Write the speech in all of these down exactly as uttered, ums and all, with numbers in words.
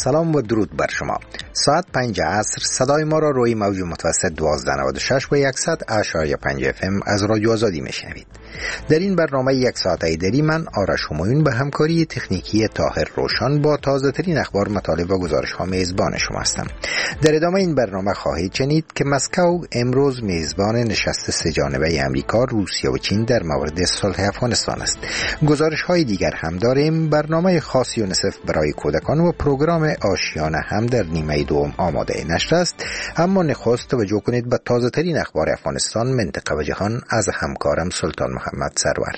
سلام و درود بر شما. ساعت پنج عصر صدای ما را روی موج متوسط دوازده نود و شش و صد اشاری پنج اف ام از رادیو آزادی میشنوید. در این برنامه یک ساعت ایدری من آرش همایون به همکاری تکنیکی طاهر روشن با تازه ترین اخبار، مطالب و گزارش ها میزبان شما هستم. در ادامه این برنامه خواهید شنید که مسکو امروز میزبان نشست سه جانبه امریکا، روسیه و چین در مورد صلح افغانستان است. گزارش های دیگر هم داریم. برنامه خاص یونیسف برای کودکان و پروگرام آشیانه هم در نیمه دوم آماده نشر است. اما نخست توجه کنید به تازه ترین اخبار افغانستان، منطقه و جهان از همکارم سلطان محمد سرور.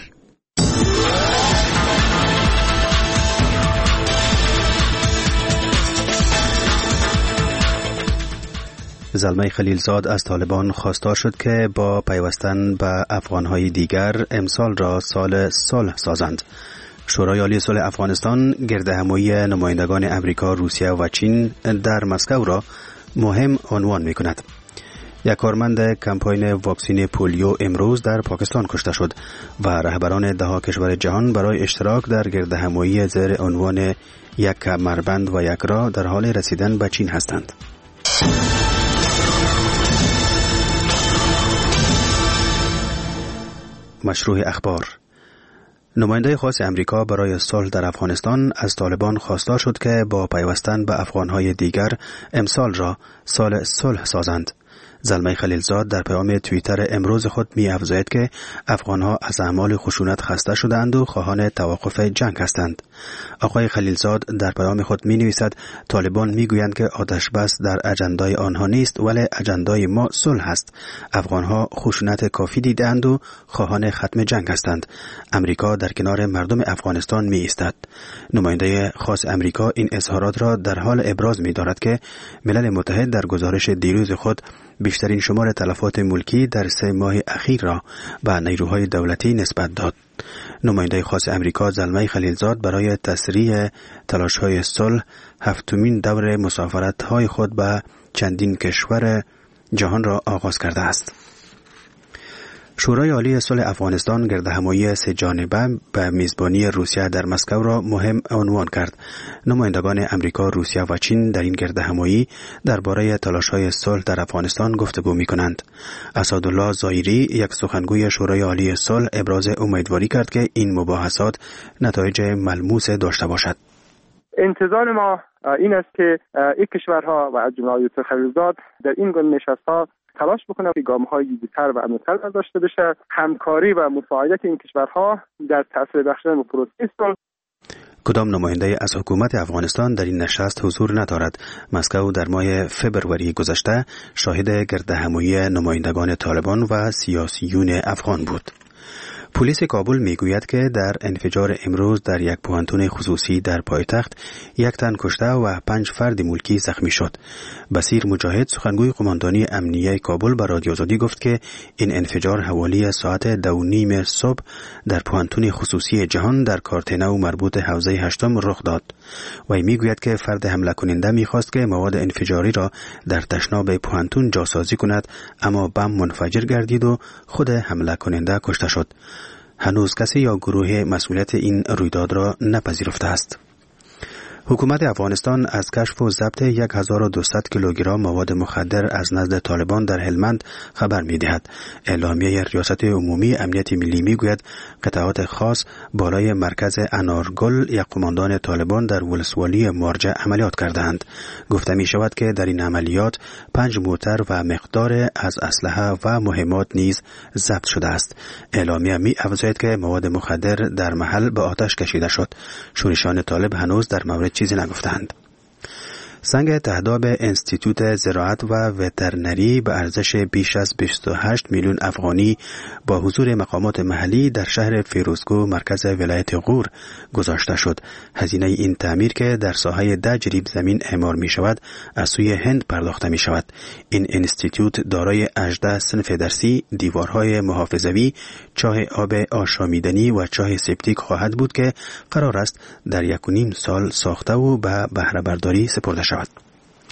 زلمه خلیلزاد از طالبان خواستار شد که با پیوستن به افغانهای دیگر امسال را سال صلح سازند. شورای عالی صلح افغانستان گردهمایی نمایندگان امریکا، روسیه و چین در مسکو را مهم عنوان می کند. یک کارمند کمپاین واکسین پولیو امروز در پاکستان کشته شد و رهبران ده کشور جهان برای اشتراک در گردهمایی زیر عنوان یک کمربند و یک راه در حال رسیدن به چین هستند. مشروع اخبار. نماینده خاص امریکا برای صلح در افغانستان از طالبان خواستار شد که با پیوستن به افغانهای دیگر امسال را سال صلح سازند. زلمه خلیلزاد در پیام توییتر امروز خود می افزاید که افغانها از اعمال خشونت خسته شدند و خواهان توقف جنگ هستند. آقای خلیلزاد در پیام خود می نویسد طالبان می گویند که آتش بس در اجندای آنها نیست، ولی اجندای ما صلح است. افغانها خشونت کافی دیدند و خواهان ختم جنگ هستند. امریکا در کنار مردم افغانستان می ایستد. نماینده خاص امریکا این اظهارات را در حال ابراز می دارد که ملل متحد در گزارش دیروز خود بیشترین شمار تلفات ملکی در سه ماه اخیر را به نیروهای دولتی نسبت داد. نماینده خاص امریکا زلمه خلیلزاد برای تسریع تلاش‌های صلح هفتمین دور مسافرت‌های خود به چندین کشور جهان را آغاز کرده است. شورای عالی صلح افغانستان گردهمایی سه جانبه به میزبانی روسیه در مسکو را مهم عنوان کرد. نمایندگان امریکا، روسیه و چین در این گردهمایی درباره تلاش‌های صلح در افغانستان گفتگو می‌کنند. اسدالله ظاهری، یک سخنگوی شورای عالی صلح، ابراز امیدواری کرد که این مباحثات نتایج ملموس داشته باشد. انتظار ما این است که این کشورها و از جمله یوسف خلیلزاد در این گونه نشست‌ها تلاش بکنه که گام‌های جدی‌تر و عمیق‌تر برداشته بشه، همکاری و مساعدت این کشورها در تأثیر بخشیدن به پروسه صلح. کدام نماینده از حکومت افغانستان در این نشست حضور ندارد. مسکو در ماه فبروری گذشته شاهد گردهمایی نمایندگان طالبان و سیاسیون افغان بود. پلیس کابل میگوید که در انفجار امروز در یک پوهنتون خصوصی در پایتخت یک تن کشته و پنج فرد ملکی زخمی شد. بصیر مجاهد، سخنگوی قماندانی امنیه کابل، به رادیو آزادی گفت که این انفجار حوالی ساعت دو نیم صبح در پوهنتون خصوصی جهان در کارتنو مربوط حوزه هشتم رخ داد. و میگوید که فرد حمله کننده میخواست که مواد انفجاری را در تشناب پوهنتون جاسازی کند، اما بم منفجر گردید و خود حمله کننده کشته شد. هنوز کسی یا گروه مسئولیت این رویداد را نپذیرفته است. حکومت افغانستان از کشف و ضبط هزار و دویست کیلوگرم مواد مخدر از نزد طالبان در هلمند خبر می‌دهد. اعلامیه ریاست عمومی امنیت ملی میگوید قطعات خاص بالای مرکز انارگل یک قماندان طالبان در ولسوالی مارجه عملیات کردند. گفته می شود که در این عملیات پنج موتر و مقدار از اسلحه و مهمات نیز ضبط شده است. اعلامیه می افزاید که مواد مخدر در محل به آتش کشیده شد. شورشان طالب هنوز در مورد چیزی نگفتند. سنگ تهداب انستیتوت زراعت و وترنری به ارزش بیش از بیست و هشت میلیون افغانی با حضور مقامات محلی در شهر فیروزکو مرکز ولایت غور گذاشته شد. هزینه این تعمیر که در ساحه ده جریب زمین اعمار می شود از سوی هند پرداخته می شود. این انستیتوت دارای هجده صنف درسی، دیوارهای محافظوی، چاه آب آشامیدنی و چاه سپتیک خواهد بود که قرار است در یک و نیم سال ساخته و به بهره برداری سپرده شود.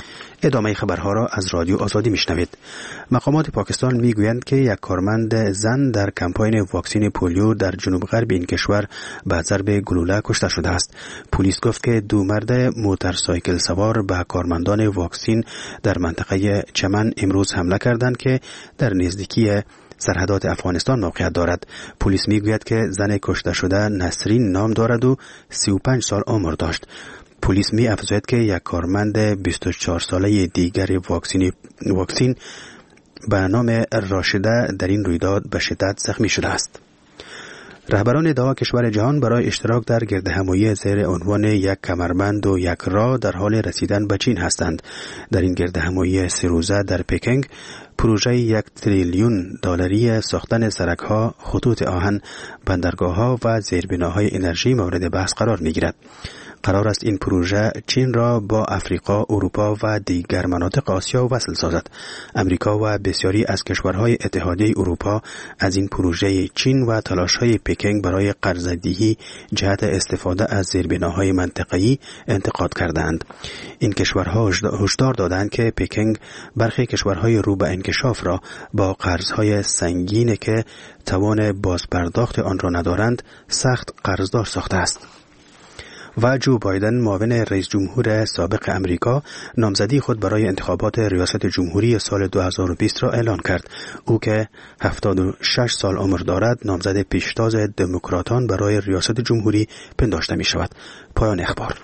ادامه خبرها را از رادیو آزادی میشنوید. مقامات پاکستان میگویند که یک کارمند زن در کمپاین واکسین پولیو در جنوب غرب این کشور به ضرب گلوله کشته شده است. پلیس گفت که دو مرد موتورسایکل سوار به کارمندان واکسین در منطقه چمن امروز حمله کردند که در نزدیکی سرحدات افغانستان موقعیت دارد. پلیس میگوید که زن کشته شده نسرین نام دارد و سی و پنج سال عمر داشت. پلیس می افزاید که یک کارمند بیست و چهار ساله دیگر واکسین واکسین به نام راشده در این رویداد به شدت زخمی شده است. رهبران ده کشور جهان برای اشتراک در گردهمایی زیر عنوان یک کمربند و یک راه در حال رسیدن به چین هستند. در این گردهمایی سه روزه در پکینگ پروژه یک تریلیون دلاری ساختن سرک‌ها، خطوط آهن، بندرگاه‌ها و زیربناهای انرژی مورد بحث قرار می‌گیرد. قرار است این پروژه چین را با افریقا، اروپا و دیگر مناطق آسیا وصل سازد. امریکا و بسیاری از کشورهای اتحادیه اروپا از این پروژه چین و تلاش‌های پکینگ برای قرض‌دهی جهت استفاده از زیربناهای منطقه‌ای انتقاد کردند. این کشورها هشدار دادند که پکینگ برخی کشورهای رو به انکشاف را با قرض‌های سنگین که توان بازپرداخت آن را ندارند سخت قرضدار ساخته است. و جو بایدن معاون رئیس جمهور سابق امریکا نامزدی خود برای انتخابات ریاست جمهوری سال دو هزار و بیست را اعلان کرد. او که هفتاد و شش سال عمر دارد نامزد پیشتاز دموکراتان برای ریاست جمهوری پنداشته می شود. پایان اخبار.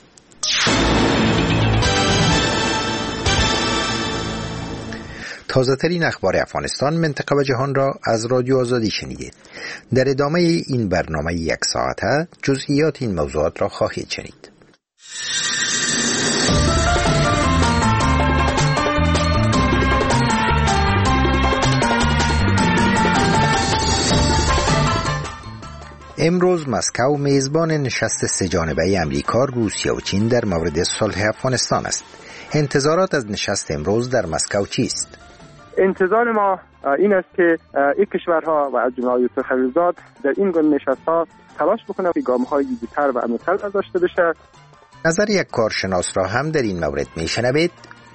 تازه ترین اخبار افغانستان، منطقه و جهان را از رادیو آزادی شنیدید. در ادامه این برنامه یک ساعته جزئیات این موضوعات را خواهید شنید. امروز مسکو میزبان نشست سه‌جانبه امریکا، روسیه و چین در مورد صلح افغانستان است. انتظارات از نشست امروز در مسکو چیست؟ انتظار ما این است که این کشورها و از جمله آیت خلیلزاد در این گونه نشست‌ها تلاش بکنند که گام‌های جدی‌تر و عمیق‌تر برداشته بشه. نظر یک کارشناس را هم در این مورد میشنوید.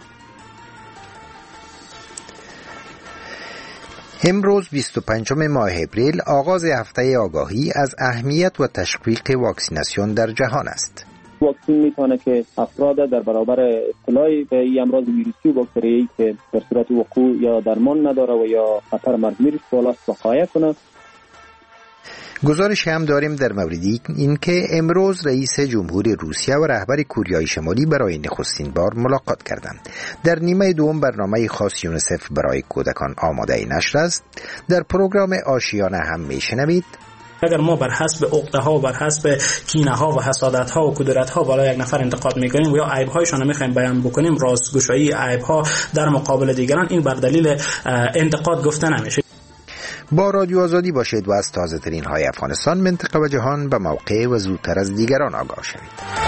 امروز بیست و پنجم ماه اپریل آغاز هفته آگاهی از اهمیت و تشویق واکسیناسیون در جهان است. واکسین میتونه که افراد در برابر ابتلا به این امراض ویروسی و باکتریایی که در صورت وقوع یا درمان نداره و یا خطر مرگ میرس بالا وقایع کنه. گزارش هم داریم در مورد این که امروز رئیس جمهور روسیه و رهبر کوریای شمالی برای نخستین بار ملاقات کردند. در نیمه دوم برنامه خاص یونیسف برای کودکان آماده نشر است. در پروگرام آشیانه هم میشنوید اگر ما بر حسب عقده ها و بر حسب کینه ها و حسادت ها و کدورت ها بالا یک نفر انتقاد میکنیم و یا عیب هایشان میخوایم بیان بکنیم، راستگوشایی عیب ها در مقابل دیگران، این بر دلیل انتقاد گفته نمیشه. با رادیو آزادی باشید و از تازه ترین های افغانستان، منطقه و جهان به موقع و زودتر از دیگران آگاه شوید.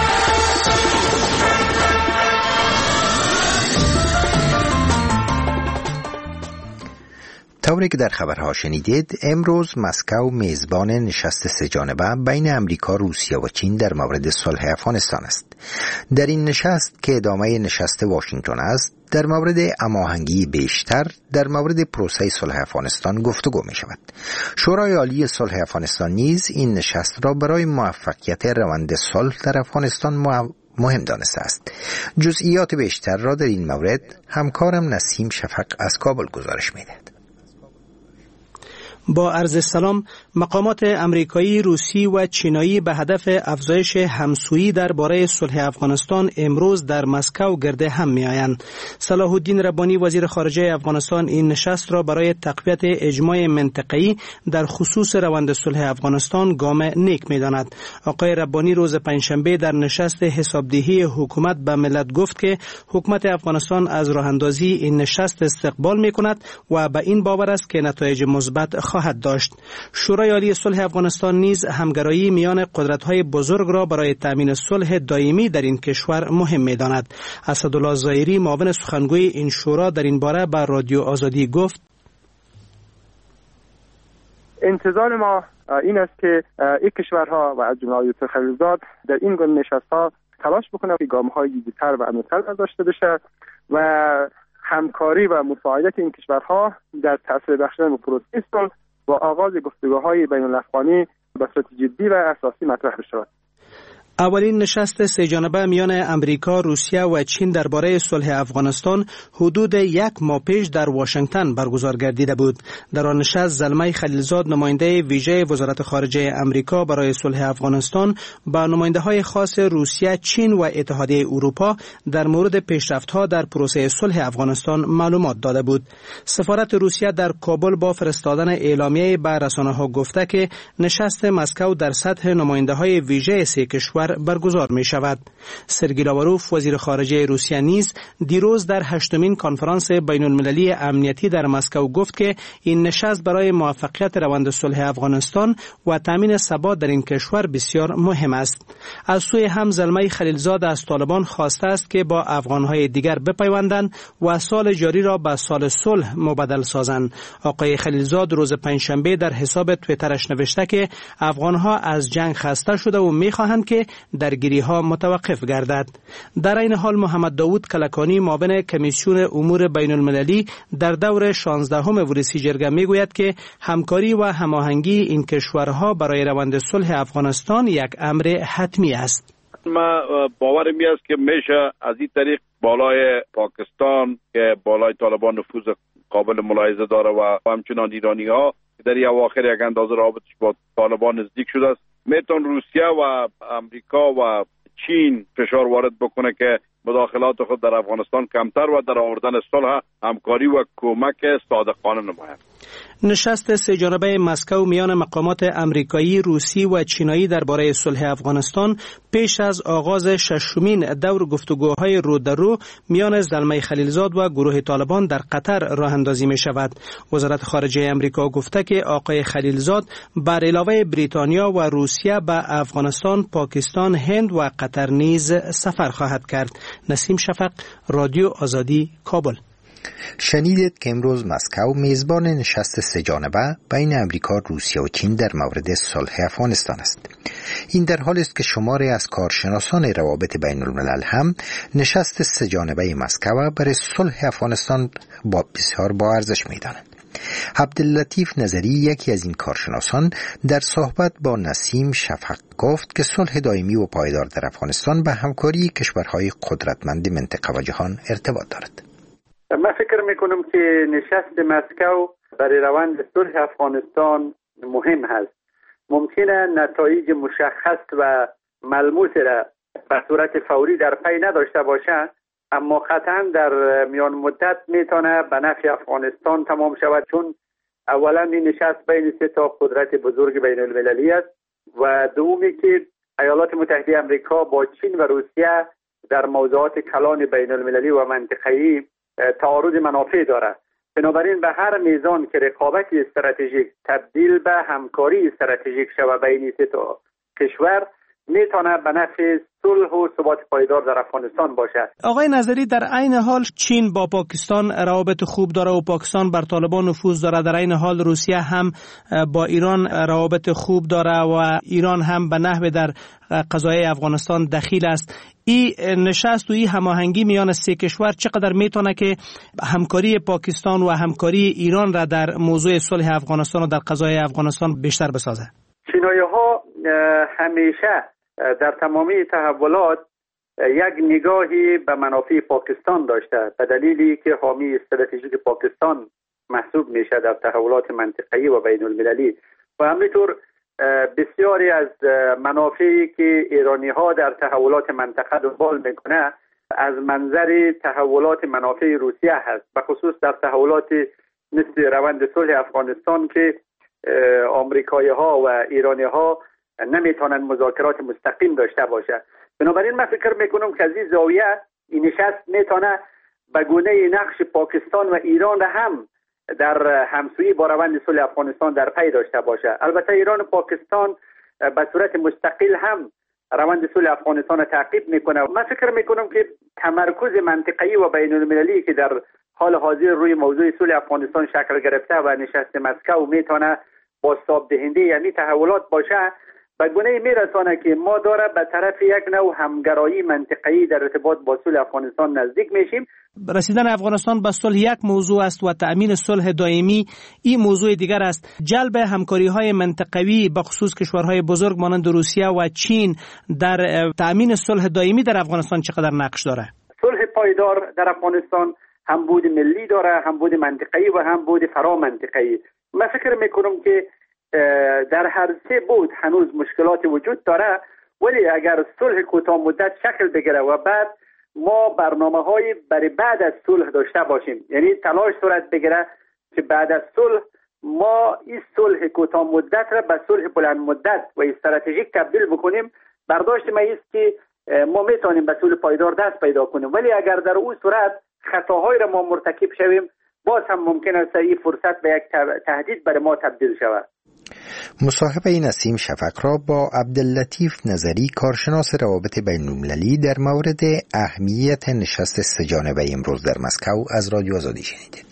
طوری که در خبرها شنیدید، امروز مسکو میزبان نشست سه‌جانبه بین امریکا، روسیه و چین در مورد صلح افغانستان است. در این نشست که ادامه نشست واشنگتن است، در مورد هماهنگی بیشتر در مورد پروسه صلح افغانستان گفتگو می شود. شورای عالی صلح افغانستان نیز این نشست را برای موفقیت روند صلح در افغانستان مهم دانسته است. جزئیات بیشتر را در این مورد همکارم نسیم شفق از کابل گزارش می دهد. با عرض سلام، مقامات امریکایی، روسی و چینایی به هدف افزایش همسویی درباره صلح افغانستان امروز در مسکو گرده هم می‌آیند. صلاح الدین ربانی وزیر خارجه افغانستان این نشست را برای تقویت اجماع منطقه‌ای در خصوص روند صلح افغانستان گام نیک می‌داند. آقای ربانی روز پنجشنبه در نشست حسابدهی حکومت به ملت گفت که حکومت افغانستان از راه‌اندازی این نشست استقبال می‌کند و به این باور است که نتایج مثبت خواهد داشت. شورای عالی صلح افغانستان نیز همگرایی میان قدرت‌های بزرگ را برای تامین صلح دائمی در این کشور مهم می‌داند. اسدالله ظاهری معاون سخنگوی این شورا در این باره به رادیو آزادی گفت: انتظار ما این است که این کشورها و از جمله آیت خلیلزاد در این گونه نشست‌ها تلاش بکنند که گام‌های جدی‌تر و عمیق‌تر برداشته بشه و همکاری و مساعدت این کشورها در تأثیر بخشیدن به پروسه صلح و آغاز گفتگوهای بین الاقوانی به صورت جدی و اساسی مطرح بشود. اولین نشست سه جانبه میان امریکا، روسیه و چین درباره صلح افغانستان حدود یک ماه پیش در واشنگتن برگزار گردیده بود. در آن نشست زلمه خلیلزاد، نماینده ویژه وزارت خارجه امریکا برای صلح افغانستان، با نماینده‌های خاص روسیه، چین و اتحادیه اروپا در مورد پیشرفت‌ها در پروسه صلح افغانستان معلومات داده بود. سفارت روسیه در کابل با فرستادن اعلامیه به رسانه‌ها گفته که نشست مسکو در سطح نماینده‌های ویژه سه کشور برگزار می شود. سرگئی لاوروف، وزیر خارجه روسیه، نیز دیروز در هشتمین کنفرانس بین المللی امنیتی در مسکو گفت که این نشست برای موفقیت روند صلح افغانستان و تامین ثبات در این کشور بسیار مهم است. از سوی هم زلمه خلیلزاد از طالبان خواسته است که با افغانهای دیگر بپیوندند و سال جاری را به سال صلح مبدل سازند. آقای خلیلزاد روز پنجشنبه در حساب توییترش نوشته که افغانها از جنگ خسته شده و می‌خواهند که درگیری ها متوقف گردد. در این حال محمد داوود کلکانی، معاون کمیسیون امور بین المللی در دور شانزدهم ورودی جرگه میگوید که همکاری و هماهنگی این کشورها برای روند صلح افغانستان یک امر حتمی است. ما باورم است که میشه از این طریق بالای پاکستان که بالای طالبان نفوذ قابل ملاحظه داره و همچنان ایرانی ها در این اواخر یک اندازه رابطش با طالبان نزدیک شده است، میتون روسیه و امریکا و چین فشار وارد بکنه که مداخلات خود در افغانستان کمتر و در آوردن صلح همکاری و کمک صادقانه نماید. نشست سه جانبه مسکو میان مقامات امریکایی، روسی و چینایی درباره صلح افغانستان پیش از آغاز ششمین دور گفتگوهای رو در رو میان زلمه خلیلزاد و گروه طالبان در قطر راه اندازی می شود. وزارت خارجه امریکا گفته که آقای خلیلزاد بر علاوه بریتانیا و روسیه به افغانستان، پاکستان، هند و قطر نیز سفر خواهد کرد. نسیم شفق، رادیو آزادی، کابل. شنیدید که امروز مسکو میزبان نشست سه جانبه بین امریکا، روسیه و چین در مورد صلح افغانستان است. این در حالی است که شماری از کارشناسان روابط بین الملل هم نشست سه جانبه مسکو برای صلح افغانستان با بسیار با ارزش می‌دانند. عبداللطیف نظری، یکی از این کارشناسان، در صحبت با نسیم شفق گفت که صلح دائمی و پایدار در افغانستان به همکاری کشورهای قدرتمند منطقه و جهان ارتباط دارد. من فکر میکنم که نشست مسکو برای روند صلح افغانستان مهم هست. ممکنه نتایج مشخص و ملموس را به صورت فوری در پی نداشته باشه، اما قطعا در میان مدت میتونه به نفع افغانستان تمام شود، چون اولا این نشست بین سه تا قدرت بزرگ بین المللی است و دومی که ایالات متحده آمریکا با چین و روسیه در موضوعات کلان بین المللی و منطقه‌ای تعارض منافع داره. بنابراین به هر میزان که رقابت استراتژیک تبدیل به همکاری استراتژیک شود بین سه تا کشور، میتونه به نفع صلح و ثبات پایدار در افغانستان باشد. آقای نظری، در عین حال چین با پاکستان روابط خوب داره و پاکستان بر طالبان نفوذ داره. در عین حال روسیه هم با ایران روابط خوب داره و ایران هم به نحو در قضایای افغانستان دخیل است. این نشست و این هماهنگی میان سه کشور چقدر میتونه که همکاری پاکستان و همکاری ایران را در موضوع صلح افغانستان و در قضایای افغانستان بیشتر بسازه؟ چینایی ها همیشه در تمامی تحولات یک نگاهی به منافع پاکستان داشته، به دلیلی که حامی استراتژیک پاکستان محسوب میشه در تحولات منطقه‌ای و بین المللی و همینطور بسیاری از منافعی که ایرانی ها در تحولات منطقه دنبال میکنه از منظر تحولات منافع روسیه هست، به خصوص در تحولات مثل روند صلح افغانستان که آمریکایی ها و ایرانی ها نمیتونن مذاکرات مستقیم داشته باشه. بنابراین من فکر میکنم که از این زاویه این نشست میتونه به گونه نقش پاکستان و ایران هم در همسویی با روند صلح افغانستان در پی داشته باشه. البته ایران و پاکستان به صورت مستقل هم روند صلح افغانستان را تعقیب میکنه. من فکر میکنم که تمرکز منطقه‌ای و بین المللی که در حال حاضر روی موضوع صلح افغانستان شکل گرفته و نشست مسکو میتونه بازتاب دهنده یعنی تحولات باشه به گونه میرسانه که ما داره به طرف یک نوع همگرایی منطقه‌ای در ارتباط با صلح افغانستان نزدیک میشیم. رسیدن افغانستان به صلح یک موضوع است و تأمین صلح دائمی این موضوع دیگر است. جلب همکاری‌های منطقوی به خصوص کشورهای بزرگ مانند روسیه و چین در تأمین صلح دائمی در افغانستان چقدر نقش داره؟ صلح پایدار در افغانستان هم بود ملی داره، هم بود منطقه‌ای و هم بود فرا منطقه‌ای. من فکر میکنم که در هر سه بود هنوز مشکلات وجود داره، ولی اگر صلح کوتاه مدت شکل بگیره و بعد ما برنامه‌های برای بعد از صلح داشته باشیم، یعنی تلاش صورت بگیره که بعد از صلح ما این صلح کوتاه مدت را به صلح بلند مدت و استراتژیک تبدیل بکنیم، برداشت ما است که ما میتونیم به صلح پایدار دست پیدا کنیم. ولی اگر در اون صورت خطاهای را ما مرتکب شویم، باز هم ممکن است این فرصت به یک تهدید برای ما تبدیل شود. مصاحبه نسیم شفق را با عبداللطیف نظری کارشناس روابط بین‌المللی در مورد اهمیت نشست سه‌جانبه امروز در مسکو از رادیو آزادی شنیدید.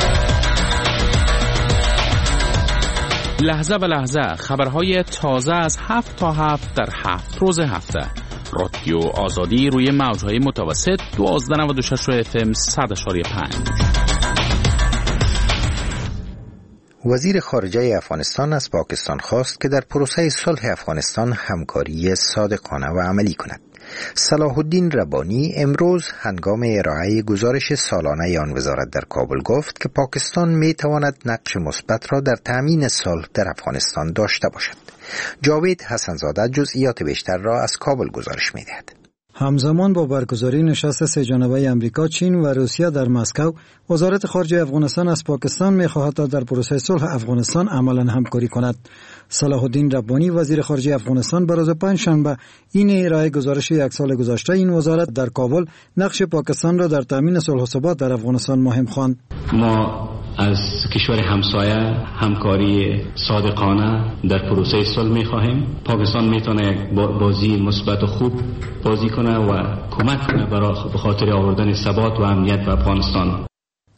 لحظه به لحظه خبرهای تازه از هفت تا هفت در هفت روز هفته. رادیو آزادی روی موجهای متوسط دوازده نود و شش اف ام صد و پنج. وزیر خارجه افغانستان از پاکستان خواست که در پروسه صلح افغانستان همکاری صادقانه و عملی کند. صلاح الدین ربانی امروز هنگام ارائه گزارش سالانه آن وزارت در کابل گفت که پاکستان می تواند نقش مثبت را در تأمین صلح در افغانستان داشته باشد. جاوید حسنزاده جزئیات بیشتر را از کابل گزارش می دهد. همزمان با برگزاری نشست سه‌جانبه آمریکا، چین و روسیه در مسکو، وزارت خارجه افغانستان از پاکستان می‌خواهد تا در پروسه صلح افغانستان عملاً همکاری کند. صلاح الدین ربانی وزیر خارجه افغانستان به روز پنجشنبه این ارائه گزارش یک سال گذشته این وزارت در کابل نقش پاکستان را در تامین صلح و ثبات در افغانستان مهم خواند. ما از کشور همسایه همکاری صادقانه در پروسه صلح می‌خواهیم. پاکستان میتونه یک بازی مثبت و خوب بازی کنه و کمک کنه برای به خاطر آوردن ثبات و امنیت به افغانستان.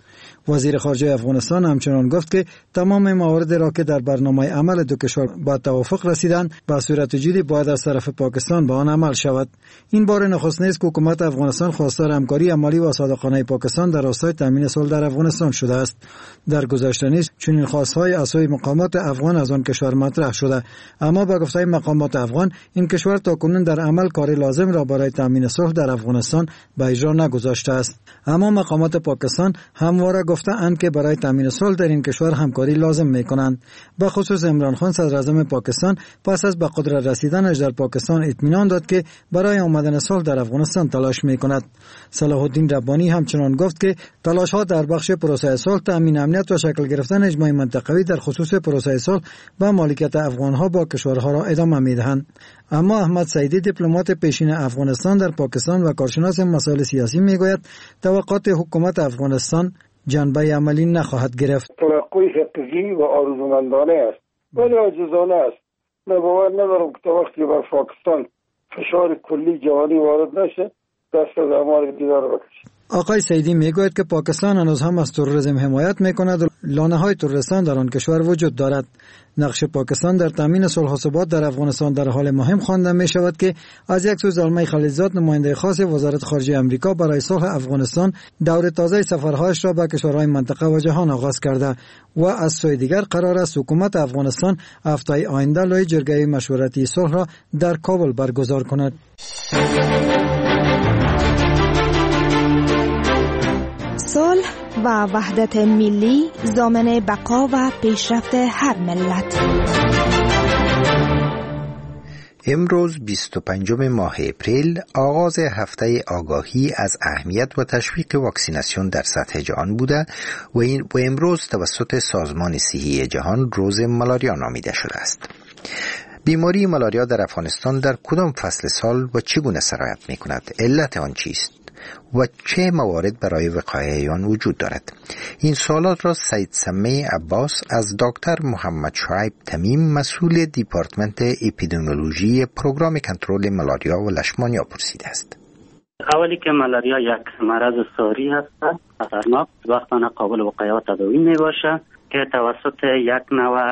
وزیر خارجه افغانستان همچنان گفت که تمام موارد را که در برنامه عمل دو کشور با توافق رسیدند به صورت جدی باید از طرف پاکستان به آن عمل شود. این بار نخست نیست که حکومت افغانستان خواستار همکاری عملی و صادقانه پاکستان در راستای تامین صلح در افغانستان شده است. در گذشته نیز چنین خواستهای از سوی مقامات افغان از آن کشور مطرح شده، اما با گفته مقامات افغان این کشور تاکنون در عمل کار لازم را برای تامین صلح در افغانستان به اجرا نگذاشته است. اما مقامات پاکستان همواره گفتند که برای تامین صلح در این کشور همکاری لازم می‌کنند. به خصوص عمران خان صدر اعظم پاکستان پس از به قدرت رسیدنش در پاکستان اطمینان داد که برای آمدن صلح در افغانستان تلاش می‌کند. صلاح الدین ربانی همچنان گفت که تلاش‌ها در بخش پروسه صلح، تامین امنیت و شکل گرفتن اجماع منطقوی در خصوص پروسه صلح و مالکیت افغان‌ها با کشورها را ادامه می‌دهند. اما احمد سعیدی دیپلمات پیشین افغانستان در پاکستان و کارشناس مسائل سیاسی میگوید توقعات حکومت افغانستان جنبه عملی نخواهد گرفت. توقعی حقیقی و آرزومندانه است ولی عاجزانه است. من باور ندارم که تا وقتی بر پاکستان فشار کلی جهانی وارد نشه دست از اعمال دیگر بکشه. آقای سعیدی میگوید که پاکستان هنوز هم از تروریسم حمایت میکند و لانه‌های تروریستان در آن کشور وجود دارد. نقش پاکستان در تامین صلح و ثبات در افغانستان در حال مهم خوانده می شود که از یک سو زلمه خلیلزاد نماینده خاص وزارت خارجه آمریکا برای صلح افغانستان دور تازه سفرهایش را به کشورهای منطقه و جهان آغاز کرده و از سوی دیگر قرار است حکومت افغانستان هفته آینده لای جرگه مشورتی صلح را در کابل برگزار کند. صلح و وحدت ملی ضامن بقا و پیشرفت هر ملت. امروز بیست و پنجم ماه اپریل آغاز هفته آگاهی از اهمیت و تشویق واکسیناسیون در سطح جهان بوده و امروز توسط سازمان صحی جهان روز مالاریا نامیده شده است. بیماری مالاریا در افغانستان در کدام فصل سال و چگونه سرایت می کند؟ علت آن چیست؟ و چه موارد برای وقایع آن وجود دارد؟ این سوالات را سید سمی عباس از دکتر محمد شعیب تمیم مسئول دیپارتمنت اپیدمیولوژی پروگرام کنترل مالاریا و لشمانیا پرسیده است. اولی که مالاریا یک مرض ساری هست، خطرناک، وقتانه قابل وقایع و تداوی می باشه که توسط یک نوع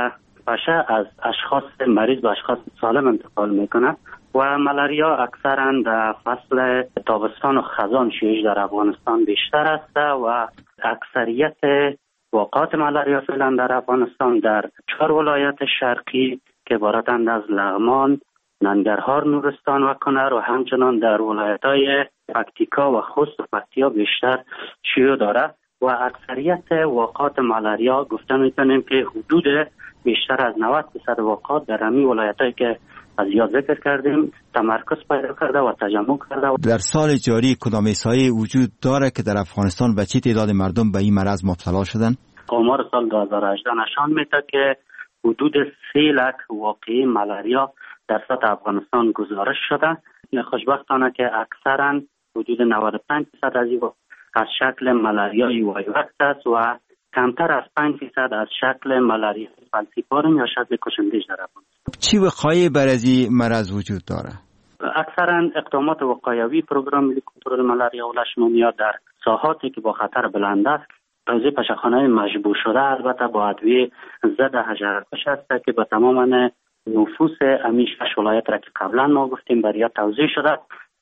پشه از اشخاص مریض به اشخاص سالم انتقال میکنه و ملاریا اکثرا در فصل تابستان و خزان شیوعش در افغانستان بیشتر است و اکثریت واقعات ملاریا فعلا در افغانستان در چهار ولایت شرقی که عبارتند از لغمان، ننگرهار، نورستان و کنر و همچنان در ولایت‌های پکتیکا و خوست و پکتیا بیشتر شیوع داره و اکثریت واقعات ملاریا گفته می‌کنیم که حدود بیشتر از نود درصد واقعات در همین ولایت‌هایی که از یاد ذکر کردیم تمرکز پیدا کرده و تجمع کرده. در سال جاری کدام احصایه وجود داره که در افغانستان به چه تعداد مردم به این مرض مبتلا شدن؟ آمار سال دو هزار و هجده نشان میده که حدود سه لک واقعی ملاریا در سطح افغانستان گزارش شده. خوشبختانه که اکثرا حدود نود و پنج درصد از این از شکل ملاریای وایوکس است و کمتر از پنج درصد از شکل ملاریای فلسیپارم یا شکل کشنده‌اش در افغانستان. چی وقایع برای این مرض وجود داره؟ اکثرا اقدامات وقایوی پروگرام ملی کنترل ملاریا و لشمانیا در ساحاتی که با خطر بلند است، توزیع پشه‌خانه‌های مجبور شده البته با ادویه ضد حشره‌کش است که به تمام نفوس امی شش ولایت را که قبلا ما گفتیم برای توزیع شده.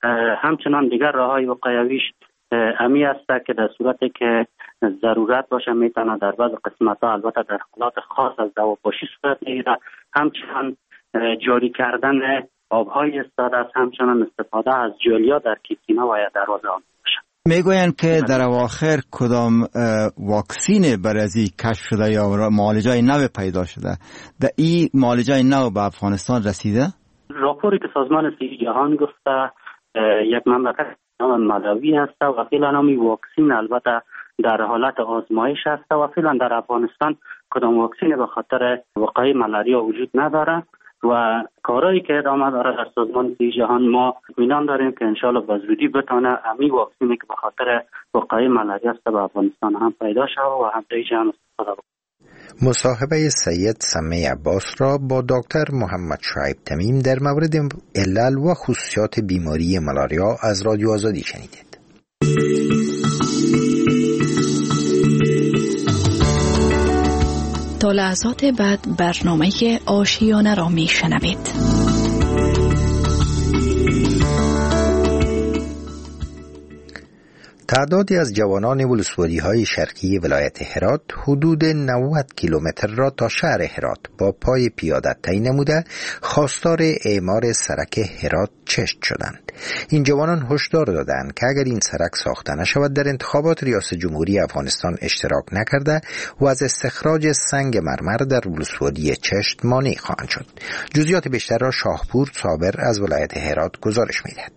همچنان دیگر راه‌های وقایویش امی است که در صورتی که ضرورت باشه میتونه در بعض قسمت‌ها البته در حالات خاص از دواپاشی صورت بگیره. همچنان جاری کردن آب‌های استاده است، همچنان استفاده از ژل‌ها در کیسینا و یا دروازه آن باشه. میگویند که در اواخر کدام واکسین برای کشف شده یا معالجه نو پیدا شده، در این معالجه نو به افغانستان رسیده؟ راپوری که سازمان صحت جهان گفته یک مملکت نام ملاوی است و فعلا نامی واکسین البته در حالت آزمایش است و فعلا در افغانستان کدام واکسین به خاطر وقایع ملاریا وجود نداره و کارهایی که ادامه داره در سازمان صحت جهان ما اطمینان داریم که انشالله به زودی بتونه امی واکسینی که به خاطر وقایع ملاریا است به افغانستان هم پیدا شود و هم در جهان استفاده بکنه. مصاحبه سید سمی عباس را با دکتر محمد شعیب تمیم در مورد علل و خصوصیات بیماری ملاریا از رادیو آزادی شنیدید. تا لحظات بعد برنامه آشیانه را می شنوید. تعدادی از جوانان ولسوالی‌های شرقی ولایت هرات حدود نود کیلومتر را تا شهر هرات با پای پیاده طی نموده خواستار اعمار سرک هرات چشت شدند. این جوانان هشدار دادند که اگر این سرک ساخته نشود در انتخابات ریاست جمهوری افغانستان اشتراک نکرده و از استخراج سنگ مرمر در ولسوالی چشت مانع خواهند شد. جزئیات بیشتر را شاهپور صابر از ولایت هرات گزارش می‌دهد.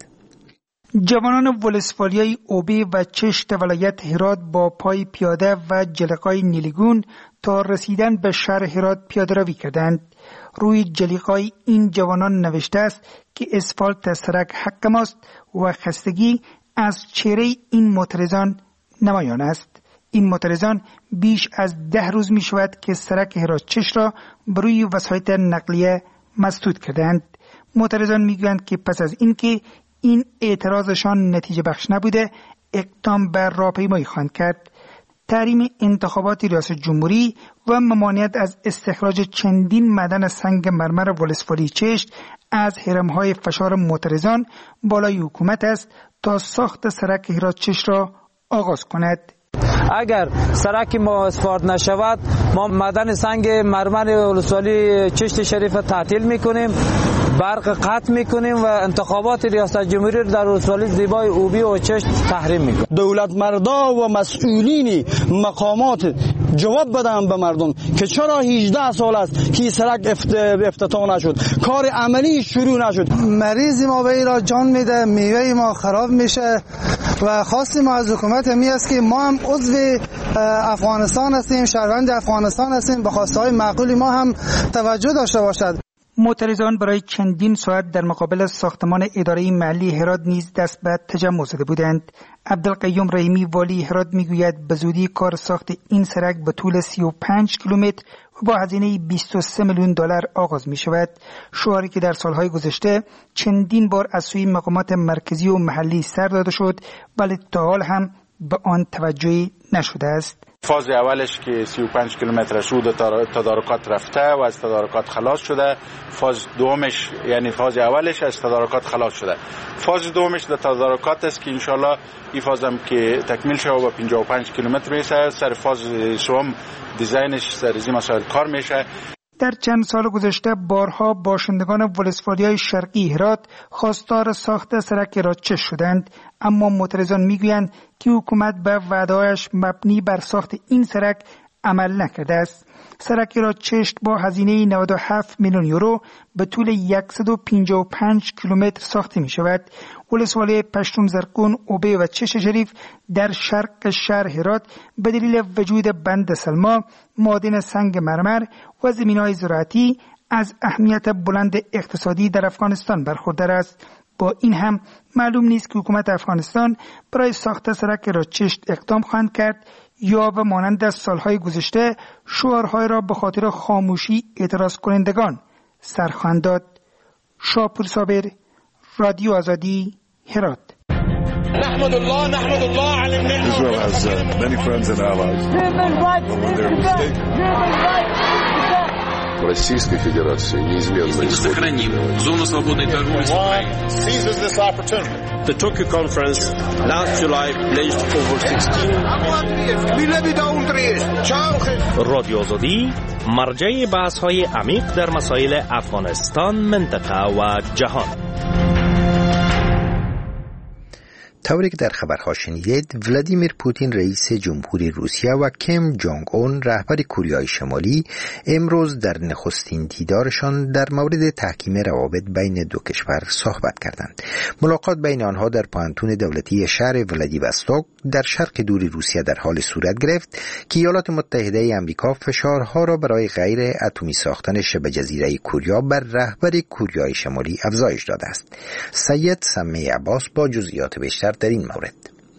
جوانان ولسوالیای اوبی و چشت ولایت هرات با پای پیاده و جلیقه‌های نیلیگون تا رسیدن به شهر هرات پیاده روی کردند. روی جلیقه‌های این جوانان نوشته است که اسفالت سرک حق ماست و خستگی از چهره این معترضان نمایان است. این معترضان بیش از ده روز می شود که سرک هرات چشت را بروی وسایط نقلیه مسدود کردند. معترضان می گویند که پس از اینکه این اعتراضشان نتیجه بخش نبوده اقدام بر راهپیمایی خواهند کرد. تحریم انتخابات ریاست جمهوری و ممانعت از استخراج چندین معدن سنگ مرمر ولسوالی چشت از هرم‌های فشار معترضان بالای حکومت است تا ساخت سرک هرات چشت را آغاز کند. اگر سرک ما اسفالت نشود ما معدن سنگ مرمر ولسوالی چشت شریف تعطیل میکنیم، برق قطع میکنیم و انتخابات ریاست جمهوری در ولسوالی زیبای اوبی و چشت تحریم میکنیم. دولت مردا و مسئولین مقامات جواب بدن به مردم که چرا هجده سال است که سرک افتتاح نشد، کار عملی شروع نشد. مریض ما به را جان میده، میوه ما خراب میشه و خواست ما از حکومت می است که ما هم عضو افغانستان هستیم، شهروند افغانستان هستیم، به خواسته های معقول ما هم توجه داشته باشد. معترضان برای چندین ساعت در مقابل ساختمان اداره محلی هرات نیز دست به تجمع زده بودند. عبدالقیوم رحیمی والی هرات میگوید به زودی کار ساخت این سرک به طول سی و پنج کیلومتر و با هزینه بیست و سه میلیون دلار آغاز می شود. شعاری که در سالهای گذشته چندین بار از سوی مقامات مرکزی و محلی سر داده شد ولی تا حال هم به آن توجهی نشده است. فاز اولش که سی و پنج کیلومتر شده تدارکات رفته و از تدارکات خلاص شده. فاز دومش یعنی فاز اولش از تدارکات خلاص شده. فاز دومش در تدارکات است که انشالله این فازم که تکمیل شده و پنجاه و پنج کیلومتر میشه. سر فاز سوم دیزاینش سر این مسائل کار میشه. در چند سال گذشته بارها باشندگان ولسوالیای شرقی هرات خواستار ساخت سرک راچش شدند، اما معترضان میگویند که حکومت به وعده‌هایش مبنی بر ساخت این سرک عمل نکرده است. سرک راچش با هزینه نود و هفت میلیون یورو به طول صد و پنجاه و پنج کیلومتر ساخته می شود. ولسوالی پشتون زرقون، اوبه و چشت شریف در شرق شهر هرات به دلیل وجود بند سلما، معادن سنگ مرمر و زمین‌های زراعتی از اهمیت بلند اقتصادی در افغانستان برخوردار است. با این هم معلوم نیست که حکومت افغانستان برای ساخت سرک راچش اقدام خواهد کرد یا به مانند از سالهای گذشته شعارهای را به خاطر خاموشی اعتراض کنندگان سر خواهند داد. شاپور صابر، رادیو آزادی، هرات. نحمد الله نحمد الله على النعمة. Israel has uh, many friends and allies. Российской Федерации неизменно исходит. Зону свободной торговли с Украиной. Seizes this opportunity. The Tokyo conference last July pledged over sixteen. رادیو آزادی مرجع بحث‌های عمیق در مسائل افغانستان، منطقه و جهان. طوری که در خبرها شنیدید، ولادیمیر پوتین رئیس جمهوری روسیه و کیم جونگ اون رهبر کوریای شمالی امروز در نخستین دیدارشان در مورد تحکیم روابط بین دو کشور صحبت کردند. ملاقات بین آنها در پانتون دولتی شهر ولادیواستوک در شرق دور روسیه در حال صورت گرفت که ایالات متحده آمریکا فشارها را برای غیر اتمی ساختن شبه جزیره کوریا بر رهبر کوریای شمالی افزایش داده است. سید سمی عباس با جزئیات بیشتر در این مورد.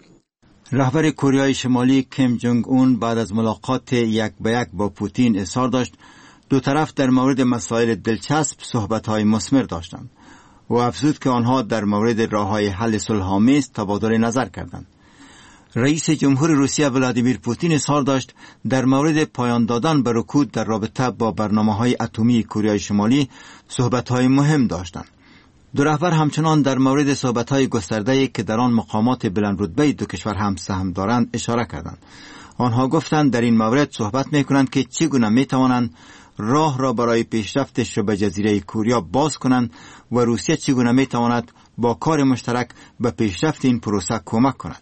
رهبر کوریای شمالی کیم جونگ اون بعد از ملاقات یک به یک با پوتین اظهار داشت دو طرف در مورد مسائل دلچسب صحبت‌های مثمر داشتند و افزود که آنها در مورد راه‌های حل صلح‌آمیز تبادل نظر کردند. رئیس جمهور روسیه ولادیمیر پوتین اظهار داشت در مورد پایان دادن به رکود در رابطه با برنامه‌های اتمی کوریای شمالی صحبت‌های مهم داشتند. دو رهبر همچنان در مورد صحبت‌های گسترده‌ای که در آن مقامات بلندرتبه دو کشور هم سهم دارند اشاره کردند. آنها گفتند در این مورد صحبت می‌کنند که چگونه می‌توانند راه را برای پیشرفت شبه جزیره کوریا باز کنند و روسیه چگونه می‌تواند با کار مشترک به پیشرفت این پروسه کمک کند.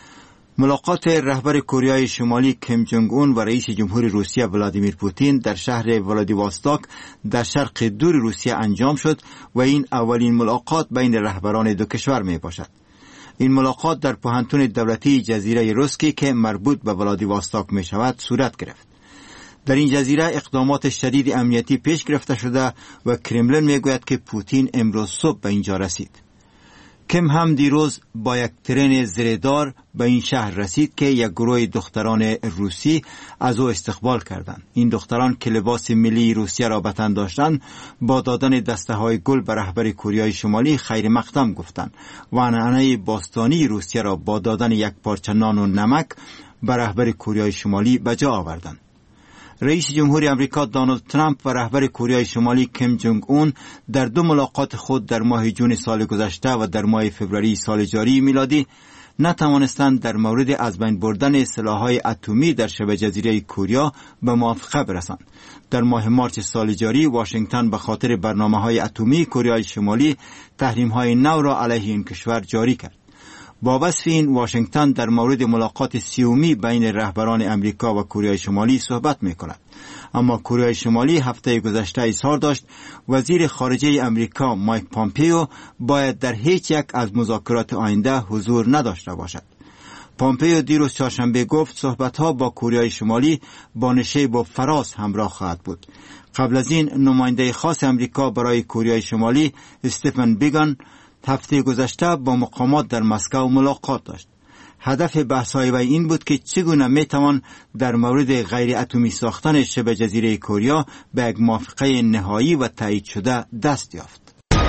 ملاقات رهبر کوریای شمالی کیم جونگ اون و رئیس جمهور روسیه ولادیمیر پوتین در شهر ولادیواستوک در شرق دور روسیه انجام شد و این اولین ملاقات بین رهبران دو کشور می باشد. این ملاقات در پوهنتون دولتی جزیره روسکی که مربوط به ولادیواستوک می شود صورت گرفت. در این جزیره اقدامات شدید امنیتی پیش گرفته شده و کرملین می گوید که پوتین امروز صبح به اینجا رسید. کیم هم دیروز با یک ترن زیردار به این شهر رسید که یک گروه دختران روسی از او استقبال کردند. این دختران که لباس ملی روسیه را به تن داشتند با دادن دسته های گل به رهبر کوریای شمالی خیر مقدم گفتند و عنعنه باستانی روسیه را با دادن یک پارچه نان و نمک به رهبر کوریای شمالی به جا آوردند. رئیس جمهوری آمریکا دونالد ترامپ و رهبر کوریای شمالی کیم جونگ اون در دو ملاقات خود در ماه جون سال گذشته و در ماه فوریه سال جاری میلادی نتوانستند در مورد از بین بردن سلاح‌های اتمی در شبه جزیره کوریا به موافقه برسند. در ماه مارس سال جاری واشنگتن به خاطر برنامه‌های اتمی کوریای شمالی تحریم‌های نو را علیه این کشور جاری کرد. با وصف این واشنگتن در مورد ملاقات سیومی بین رهبران امریکا و کره شمالی صحبت می‌کند. اما کره شمالی هفته گذشته اظهار داشت وزیر خارجه امریکا مایک پامپیو باید در هیچ یک از مذاکرات آینده حضور نداشته باشد. پامپیو دیروز چهارشنبه گفت صحبت‌ها با کره شمالی با نشیب و فراز همراه خواهد بود. قبل از این نماینده خاص امریکا برای کره شمالی استفن بیگان هفته گذشته با مقامات در مسکو ملاقات داشت. هدف بحث‌های وی این بود که چگونه میتوان در مورد غیر اتمی ساختن شبه جزیره کوریا به یک موافقه نهایی و تایید شده دست یافت.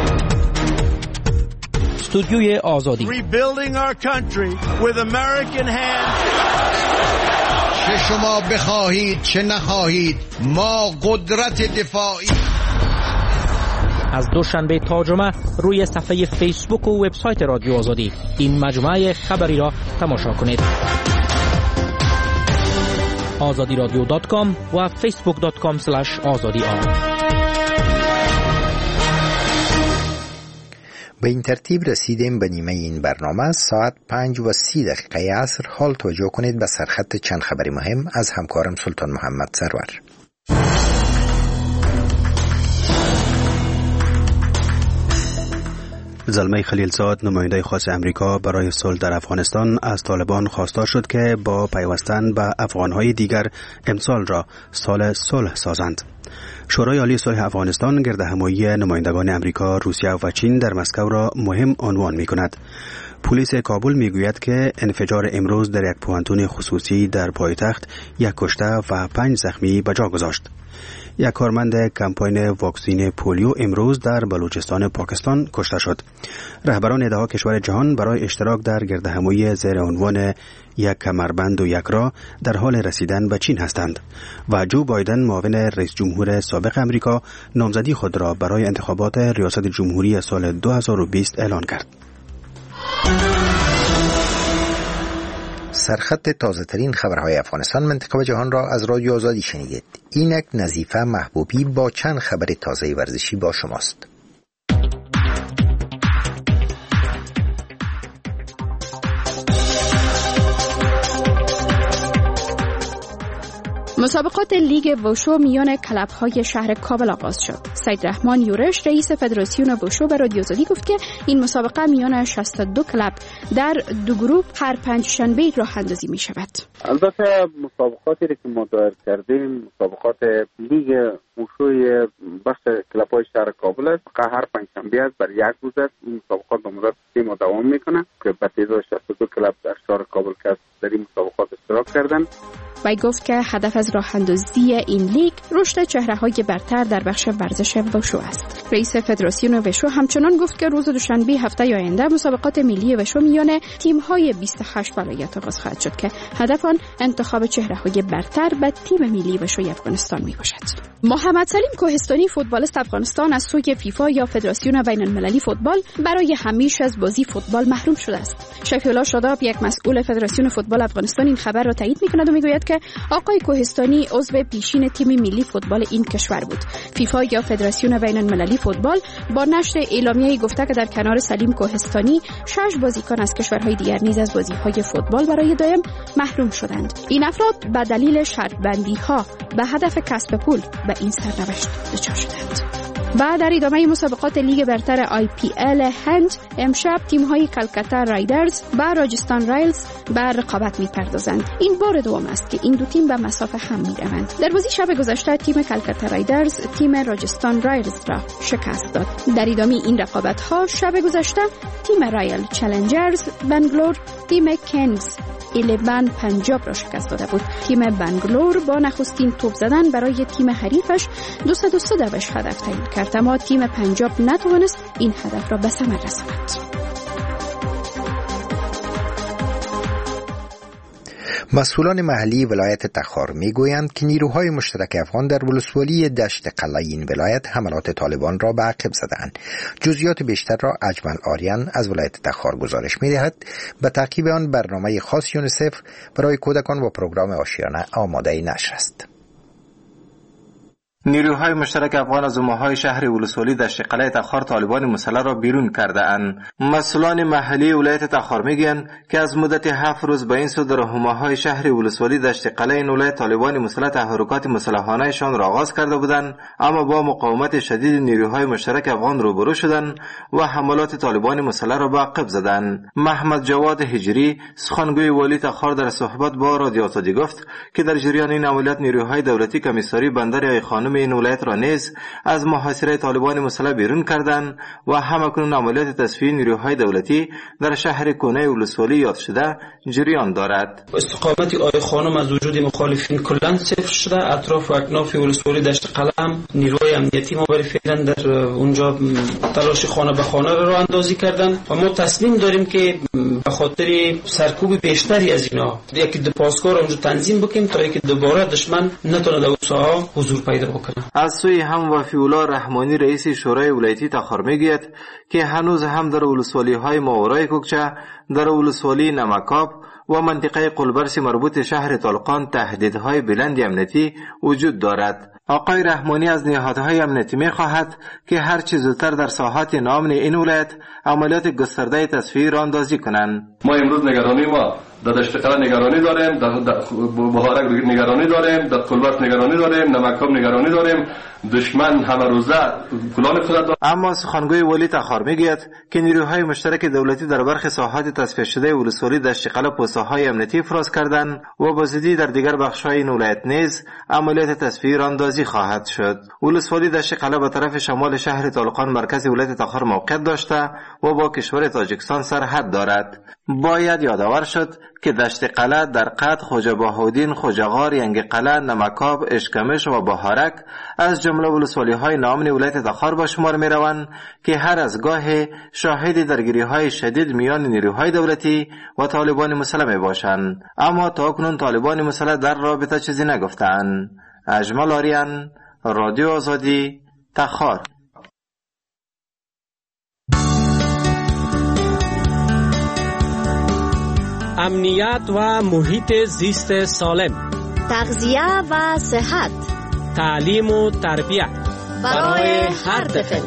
استودیوی آزادی. Rebuilding our country with American hands. چه شما بخواهید چه نخواهید ما قدرت دفاعی. از دوشنبه تا جمعه روی صفحه فیسبوک و وبسایت رادیو آزادی این مجموعه خبری را تماشا کنید. آزادی رادیو دات کام و فیسبوک دات کام اسلش آزادی آر. به این ترتیب رسیدیم به نیمه این برنامه. ساعت پنج و سی دقیقه عصر. حال توجه کنید به سرخط چند خبری مهم از همکارم سلطان محمد سرور. زلمه خلیلزاد نماینده خاص امریکا برای صلح در افغانستان از طالبان خواستار شد که با پیوستن به افغانهای دیگر امسال را سال صلح سازند. شورای عالی صلح افغانستان گردهمایی نمایندگان امریکا، روسیه و چین در مسکو را مهم عنوان می کند. پلیس کابل می گوید که انفجار امروز در یک پوهنتون خصوصی در پایتخت یک کشته و پنج زخمی به جا گذاشت. یک کارمند کمپاین واکسین پولیو امروز در بلوچستان پاکستان کشته شد. رهبران دهها کشور جهان برای اشتراک در گردهمایی زیر عنوان یک کمربند و یک راه در حال رسیدن به چین هستند و جو بایدن معاون رئیس جمهور سابق امریکا نامزدی خود را برای انتخابات ریاست جمهوری سال دو هزار و بیست اعلان کرد. سرخط تازه ترین خبرهای افغانستان، منطقه و جهان را از رادیو آزادی شنیدید. اینک نظیفه محبوبی با چند خبر تازه ورزشی با شماست. مسابقات لیگ وشو میان کلب‌های شهر کابل آغاز شد. سید رحمان یورش رئیس فدراسیون وشو به رادیو آزادی گفت که این مسابقه میان شصت و دو کلب در دو گروه هر پنج شنبه راه اندازی می شود. البته مسابقاتی که ما دایر کردیم مسابقات لیگ وشوی بخش کلب‌های شهر کابل است که هر پنج شنبه است بر یک روز است. این مسابقات به مدت سه ماه دوام میکنه که به تعداد شصت و دو کلب در شهر کابل که در این مسابقات اشتراک کردند. وی گفت که هدف از راه اندازی این لیگ رشد چهره‌های برتر در بخش ورزش وشو است. رئیس فدراسیون وشو همچنان گفت که روز دوشنبه هفته آینده مسابقات ملی وشو میان تیم‌های بیست و هشت ولایت آغاز خواهد شد که هدف آن انتخاب چهره‌های برتر به تیم ملی وشوی افغانستان میباشد. محمد سلیم کوهستانی فوتبالیست افغانستان از سوی فیفا یا فدراسیون بین‌المللی فوتبال برای همیشه از بازی فوتبال محروم شده است. شفیع‌الله شاداب یک مسئول فدراسیون فوتبال افغانستان این خبر را تایید می‌کند و میگوید که آقای کوهستانی عضو پیشین تیم ملی فوتبال این کشور بود. فیفا یا فدراسیون بین‌المللی فوتبال با نشر اعلامیه‌ای گفته که در کنار سلیم کوهستانی شش بازیکن از کشورهای دیگر نیز از بازی‌های فوتبال برای دائم محروم شدند. این افراد به دلیل شرط‌بندی‌ها به هدف کسب پول به این سرنوشت دچار شدند. بعد در ادامه مسابقات لیگ برتر آی پی ال هند امشب تیم‌های کلکتا رایدرز و راجستان رایلز به رقابت می‌پردازند. این بار دوم است که این دو تیم به مسافه هم می‌روند. در بازی شب گذشته تیم کلکتا رایدرز تیم راجستان رایلز را شکست داد. در ادامه این رقابت‌ها شب گذشته تیم رایل چالنجرز بنگلور تیم کینگز الیون پنجاب را شکست داده بود. تیم بنگلور با نخستین توپ زدن برای تیم حریفش دویست و سه دوش هدف تعیین کرد، اما تیم پنجاب نتوانست این هدف را به ثمر رساند. مسئولان محلی ولایت تخار میگویند که نیروهای مشترک افغان در ولسوالی دشت قلعه این ولایت حملات طالبان را به عقب زدند. جزئیات بیشتر را اجمل آریان از ولایت تخار گزارش می‌دهد. به تعقیب آن برنامه خاص یونیسف برای کودکان و پروگرام آشیانه آماده نشر است. نیروهای مشترک افغان از زمهای شهر ولسوالی دشت قلعه تخار طالبان مسلح را بیرون کرده اند. مسئولان محلی ولایت تخار میگویند که از مدت هفت روز به این سو در حومه‌های شهر ولسوالی دشت قلعه این ولایت طالبان مسلح تحرکات مسلحانه‌شان را آغاز کرده بودند، اما با مقاومت شدید نیروهای مشترک افغان روبرو شدند و حملات طالبان مسلح را به عقب زدند. محمد جواد هجری سخنگوی والی تخار در صحبت با رادیو آزادی گفت که در جریان این عملیات نیروهای دولتی کمیساری بندر خانم این ولایت را نیز از محاصره طالبان مسلح بیرون کردند و همکنون عملیات تصفیه نیروهای دولتی در شهر کونه ولسوالی یاد شده جریان دارد. استقامت آقای خانم از وجود مخالفین کلا صفر شده. اطراف و اکناف ولسوالی دشت قلم نیروهای امنیتی ما برای فعلا در اونجا تلاش خانه به خانه را اندازی کردن و ما تصمیم داریم که به خاطر سرکوب بیشتری از اینا یک دو پاسکار اونجا تنظیم بکنیم تا اینکه دوباره دشمن نتونه در ساحه حضور پیدا بکنه. از سوی هم وفی‌الله رحمانی رئیس شورای ولایتی تخار میگوید که هنوز هم در ولسوالی های ماورای کوکچه، در ولسوالی نمکاب و منطقه قلبرس مربوط شهر طالقان تهدیدهای بلند امنیتی وجود دارد. آقای رحمانی از نهادهای امنیتی می خواهد که هر چه زودتر در ساحات ناامن این ولایت عملیات گسترده تصفیه را اندازی کنند. ما امروز نگرانی ما در دشت قلم نگرانی داریم، در بهارک نگرانی داریم، در قلبرس نگرانی داریم، نمکاب نگرانی داریم. دشمن همه روزه پلان خود دارد. اما سخنگوی ولی تخار میگوید که نیروهای مشترک دولتی در برخی ساحات تصفیه شده ولسوالی دشت قلم پوسته‌های امنیتی افراز کردند و بازدیدی در دیگر بخش‌های این ولایت نیز عملیات تصفیه را اندازی خواهد شد. ولسوالی دشت قلم به طرف شمال شهر طالقان مرکز ولایت تخار موقعیت داشته و با کشور تاجیکستان سرحد دارد. باید یادآور شد که دشت قلعه در قد خوجا بهاءالدین، خوجاغار، ینگ قلعه، نمکاب، اشکمش و بهارک از جمله ولسوالی های ناامن ولایت تخار به شمار می روند که هر از گاه شاهد درگیری های شدید میان نیروهای دولتی و طالبان مسلح می باشند. اما تا اکنون طالبان مسلح در رابطه چیزی نگفتند. اجمل آریان، رادیو آزادی، تخار. امنیت و محیط زیست سالم، تغذیه و صحت، تعلیم و تربیت برای هر طفل.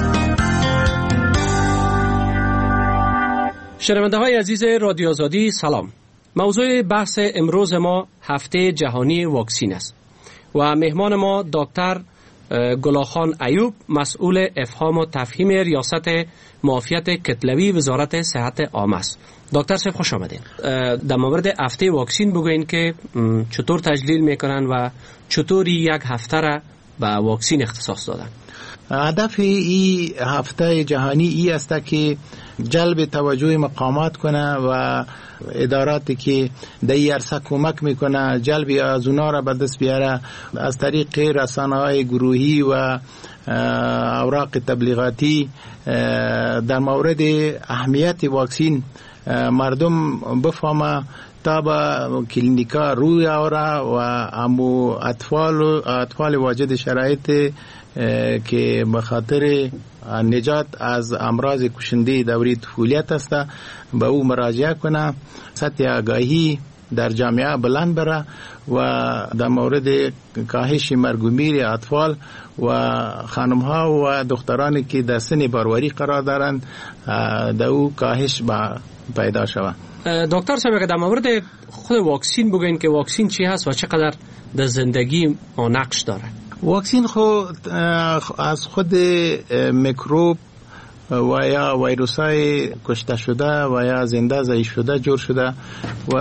شنونده های عزیز رادیو آزادی سلام. موضوع بحث امروز ما هفته جهانی واکسین است و مهمان ما دکتر گلاخان ایوب، مسئول افهام و تفهیم ریاست معافیت کتلوی وزارت صحت عامه است. دکتر صاحب خوش آمدین. در مورد هفته واکسین بگوین که چطور تجلیل میکنن و چطوری یک هفته را به واکسین اختصاص دادن. هدف این هفته جهانی ای است که جلب توجه مقامات کنه و اداراتی که در این عرصه کمک میکنه جلب از اونا را به دست بیاره از طریق رسانه‌های گروهی و اوراق تبلیغاتی در مورد اهمیت واکسین مردم بفهمه تا با کلینیکا روی آوره و امو اطفال اطفال واجد شرایط که به خاطر نجات از امراض کشنده دوره طفولیت است به او مراجعه کنه، سطح آگاهی در جامعه بلند بره و در مورد کاهش مرگ و میر اطفال و خانم ها و دخترانی که در سن باروری قرار دارند در او کاهش پیدا شود. دکتر صاحب در مورد خود واکسین بگوین که واکسین چی هست و چقدر در زندگی نقش داره؟ واکسین خود از خود میکروب و یا ویروس های کشته شده و یا زنده ضعیف شده جور شده و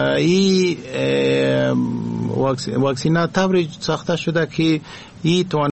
این واکسین ها طوری ساخته شده که این